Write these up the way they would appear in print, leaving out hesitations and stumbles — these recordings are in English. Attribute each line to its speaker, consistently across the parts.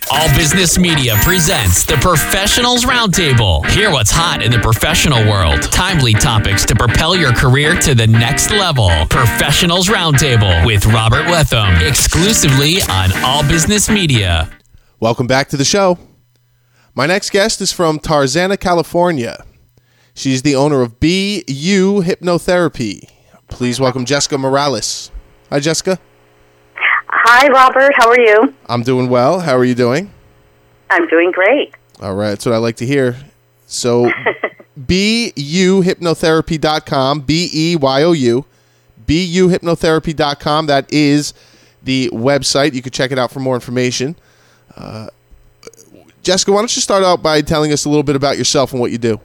Speaker 1: All Business Media presents the Professionals Roundtable. Hear what's hot in the professional world. Timely topics to propel your career to the next level. Professionals Roundtable with Robert Wetham, exclusively on All Business Media.
Speaker 2: Welcome back to the show. My next guest is from Tarzana, California. She's the owner of BU Hypnotherapy. Please welcome Jessica Morales. Hi, Jessica.
Speaker 3: Hi, Robert. How are you?
Speaker 2: I'm doing well. How are you doing?
Speaker 3: I'm doing great.
Speaker 2: All right. That's what I like to hear. So, BUHypnotherapy.com, BEYOU, BUHypnotherapy.com. That is the website. You can check it out for more information. Jessica, why don't you start out by telling us a little bit about yourself and what you do?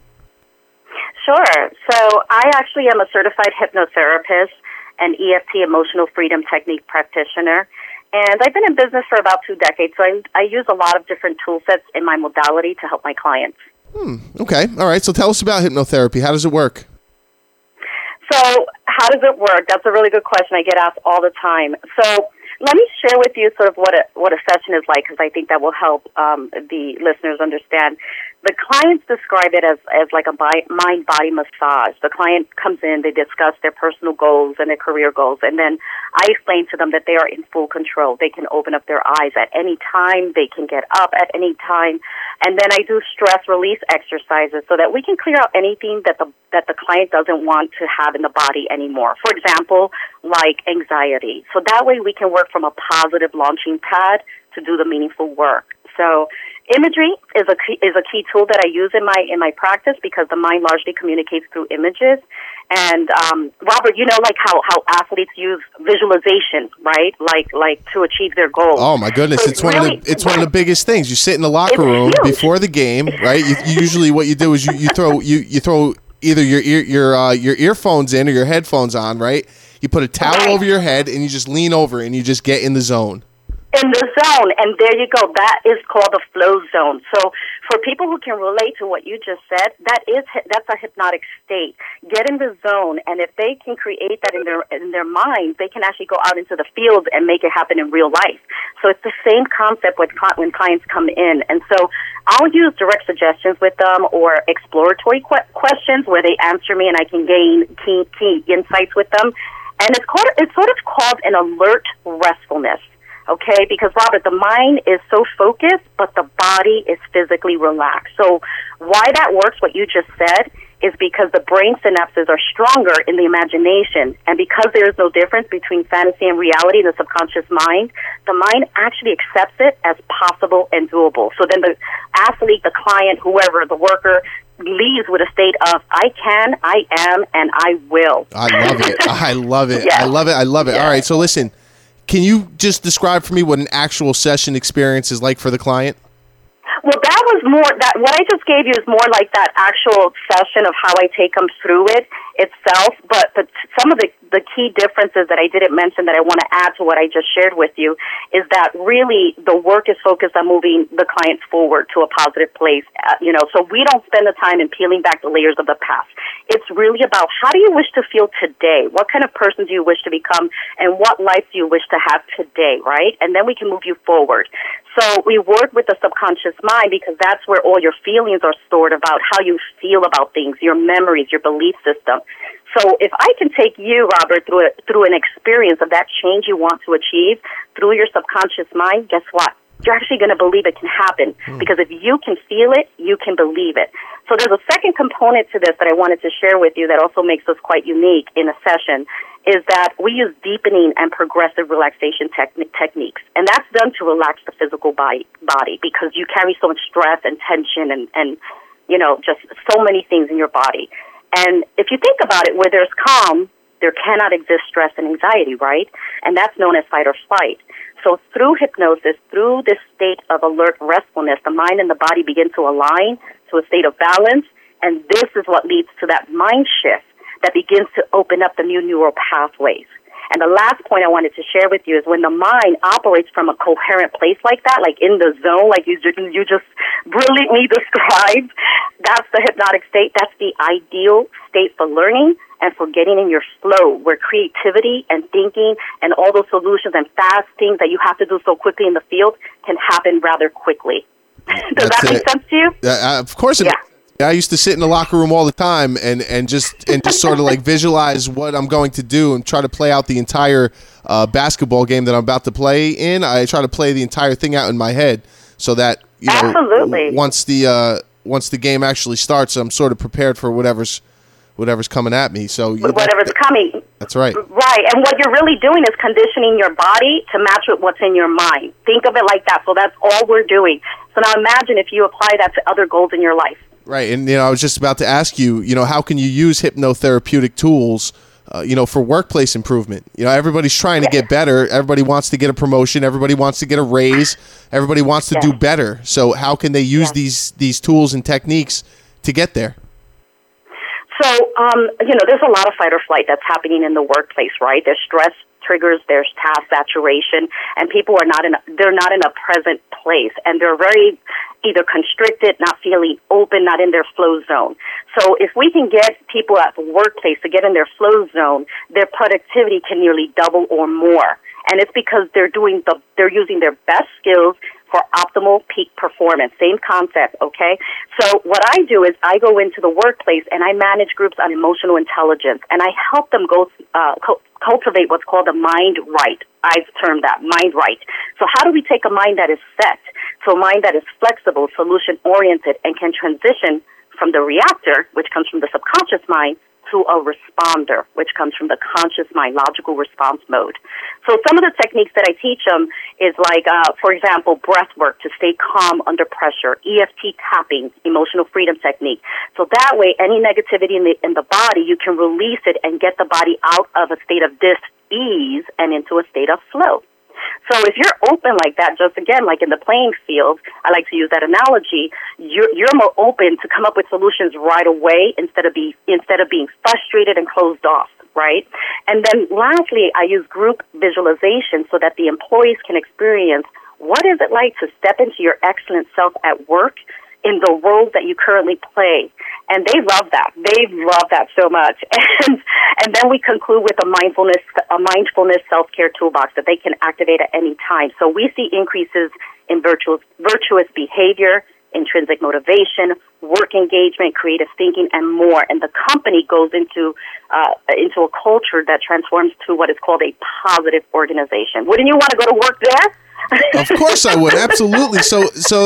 Speaker 3: Sure. So I actually am a certified hypnotherapist and EFT emotional freedom technique practitioner. And I've been in business for about 2 decades, so I use a lot of different tool sets in my modality to help my clients.
Speaker 2: Okay. All right. So tell us about hypnotherapy. How does it work?
Speaker 3: So how does it work? That's a really good question. I get asked all the time. So let me share with you sort of what a session is like, because I think that will help the listeners understand. The clients describe it as like a mind-body massage. The client comes in, they discuss their personal goals and their career goals, and then I explain to them that they are in full control. They can open up their eyes at any time. They can get up at any time. And then I do stress release exercises so that we can clear out anything that the client doesn't want to have in the body anymore. For example, like anxiety. So that way we can work from a positive launching pad to do the meaningful work. So imagery is a key tool that I use in my practice because the mind largely communicates through images. And Robert, you know, like how athletes use visualization, right? Like to achieve their goals.
Speaker 2: Oh my goodness,
Speaker 3: So
Speaker 2: it's one of the biggest things. You sit in the locker room
Speaker 3: huge.
Speaker 2: before the game, right? You usually what you do is you throw either your earphones in or your headphones on, right? You put a towel over your head and you just lean over and you just get in the zone.
Speaker 3: In the zone, and there you go. That is called the flow zone. So for people who can relate to what you just said, that's a hypnotic state. Get in the zone, and if they can create that in their mind, they can actually go out into the field and make it happen in real life. So it's the same concept when clients come in. And so I'll use direct suggestions with them or exploratory questions where they answer me and I can gain key insights with them. And it's sort of called an alert restfulness. Okay, because Robert, the mind is so focused, but the body is physically relaxed. So why that works, what you just said, is because the brain synapses are stronger in the imagination. And because there is no difference between fantasy and reality in the subconscious mind, the mind actually accepts it as possible and doable. So then the athlete, the client, whoever, the worker, leaves with a state of, I can, I am, and I will.
Speaker 2: I love it. I love it.
Speaker 3: Yes.
Speaker 2: I love it. I love it.
Speaker 3: Yes.
Speaker 2: All right, so listen. Can you just describe for me what an actual session experience is like for the client?
Speaker 3: Well, that was more that what I just gave you is more like that actual session of how I take them through it itself. But some of the key differences that I didn't mention that I want to add to what I just shared with you is that really the work is focused on moving the client forward to a positive place. So we don't spend the time in peeling back the layers of the past. It's really about how do you wish to feel today? What kind of person do you wish to become? And what life do you wish to have today, right? And then we can move you forward. So we work with the subconscious mind because that's where all your feelings are stored about how you feel about things, your memories, your belief system. So if I can take you, Robert, through an experience of that change you want to achieve through your subconscious mind, guess what? You're actually going to believe it can happen because if you can feel it, you can believe it. So there's a second component to this that I wanted to share with you that also makes us quite unique in a session is that we use deepening and progressive relaxation techniques. And that's done to relax the physical body because you carry so much stress and tension and just so many things in your body. And if you think about it, where there's calm, there cannot exist stress and anxiety, right? And that's known as fight or flight. So through hypnosis, through this state of alert restfulness, the mind and the body begin to align to a state of balance, and this is what leads to that mind shift that begins to open up the new neural pathways. And the last point I wanted to share with you is when the mind operates from a coherent place like that, like in the zone, like you just brilliantly described, that's the hypnotic state. That's the ideal state for learning and for getting in your flow, where creativity and thinking and all those solutions and fast things that you have to do so quickly in the field can happen rather quickly. Does that make sense to you?
Speaker 2: Of course. Yeah. I used to sit in the locker room all the time and just sort of like visualize what I'm going to do and try to play out the entire basketball game that I'm about to play in. I try to play the entire thing out in my head so that,
Speaker 3: Absolutely.
Speaker 2: once the game actually starts, I'm sort of prepared for whatever's coming at me. So
Speaker 3: whatever's coming.
Speaker 2: That's right.
Speaker 3: Right. And what you're really doing is conditioning your body to match with what's in your mind. Think of it like that. So that's all we're doing. So now imagine if you apply that to other goals in your life.
Speaker 2: Right. And, I was just about to ask you, how can you use hypnotherapeutic tools, for workplace improvement? Everybody's trying to get better. Everybody wants to get a promotion. Everybody wants to get a raise. Everybody wants to do better. So how can they use these tools and techniques to get there?
Speaker 3: So, there's a lot of fight or flight that's happening in the workplace, right? There's stress triggers, there's task saturation, and people are not in a present place, and they're very either constricted, not feeling open, not in their flow zone. So if we can get people at the workplace to get in their flow zone, their productivity can nearly double or more. And it's because they're using their best skills for optimal peak performance. Same concept, okay? So what I do is I go into the workplace and I manage groups on emotional intelligence, and I help them cultivate what's called a mind right. I've termed that mind right. So how do we take a mind that is set to a mind that is flexible, solution-oriented, and can transition from the reactor, which comes from the subconscious mind, to a responder, which comes from the conscious mind, logical response mode. So some of the techniques that I teach them is like, for example, breath work to stay calm under pressure, EFT tapping, emotional freedom technique. So that way, any negativity in the body, you can release it and get the body out of a state of dis-ease and into a state of flow. So if you're open like that, just again, like in the playing field, I like to use that analogy, you're more open to come up with solutions right away instead of being frustrated and closed off, right? And then lastly, I use group visualization so that the employees can experience what is it like to step into your excellent self at work in the roles that you currently play. And they love that. They love that so much. And then we conclude with a mindfulness self-care toolbox that they can activate at any time. So we see increases in virtuous behavior, intrinsic motivation, work engagement, creative thinking, and more. And the company goes into a culture that transforms to what is called a positive organization. Wouldn't you want to go to work there?
Speaker 2: Of course I would. Absolutely. So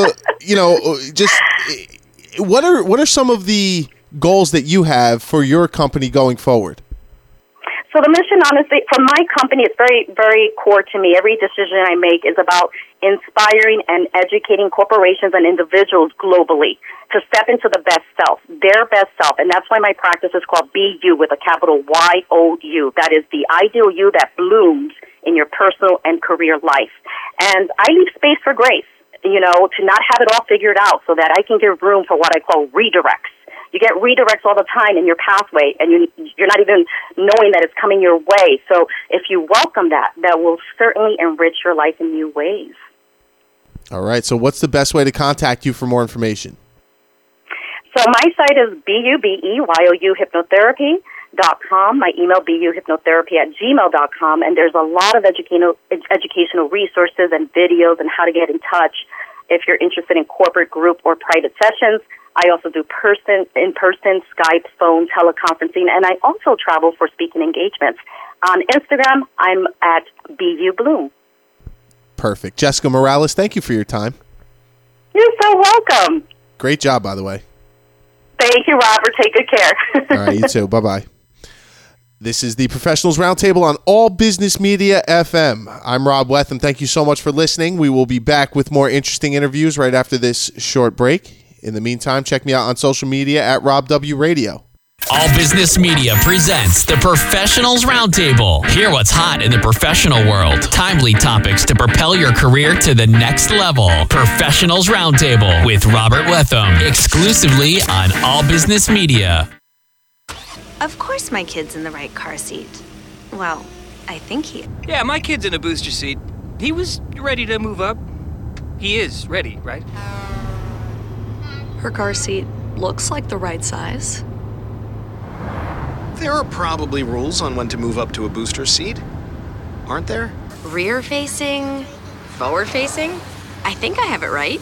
Speaker 2: just what are some of the goals that you have for your company going forward?
Speaker 3: So the mission, honestly, for my company, it's very, very core to me. Every decision I make is about inspiring and educating corporations and individuals globally to step into the best self, their best self. And that's why my practice is called Be You with a capital Y-O-U. That is the ideal you that blooms in your personal and career life. And I leave space for grace, to not have it all figured out so that I can give room for what I call redirects. You get redirects all the time in your pathway, and you're not even knowing that it's coming your way. So if you welcome that will certainly enrich your life in new ways.
Speaker 2: All right. So what's the best way to contact you for more information?
Speaker 3: So my site is BUBEYOU hypnotherapy.com. My email, buhypnotherapy@gmail.com. And there's a lot of educational resources and videos and how to get in touch if you're interested in corporate, group, or private sessions. I also do in-person, Skype, phone, teleconferencing, and I also travel for speaking engagements. On Instagram, I'm at BU Bloom.
Speaker 2: Perfect. Jessica Morales, thank you for your time.
Speaker 3: You're so welcome.
Speaker 2: Great job, by the way.
Speaker 3: Thank you, Robert. Take good care.
Speaker 2: All right, you too. Bye-bye. This is the Professionals Roundtable on All Business Media FM. I'm Rob Wetham. Thank you so much for listening. We will be back with more interesting interviews right after this short break. In the meantime, check me out on social media at Rob W Radio.
Speaker 1: All Business Media presents the Professionals Roundtable. Hear what's hot in the professional world. Timely topics to propel your career to the next level. Professionals Roundtable with Robert Wetham. Exclusively on All Business Media.
Speaker 4: Of course my kid's in the right car seat. Well, I think he...
Speaker 5: Yeah, my kid's in a booster seat. He was ready to move up. He is ready, right?
Speaker 4: Her car seat looks like the right size.
Speaker 6: There are probably rules on when to move up to a booster seat, aren't there?
Speaker 4: Rear-facing, forward-facing. I think I have it right.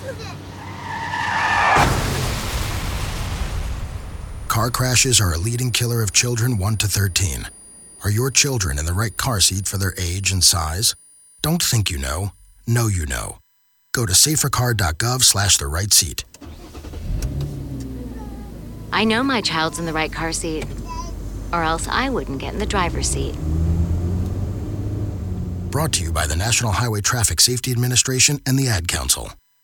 Speaker 7: Car crashes are a leading killer of children 1 to 13. Are your children in the right car seat for their age and size? Don't think you know you know. Go to safercar.gov/the right seat.
Speaker 8: I know my child's in the right car seat, or else I wouldn't get in the driver's seat.
Speaker 7: Brought to you by the National Highway Traffic Safety Administration and the Ad Council.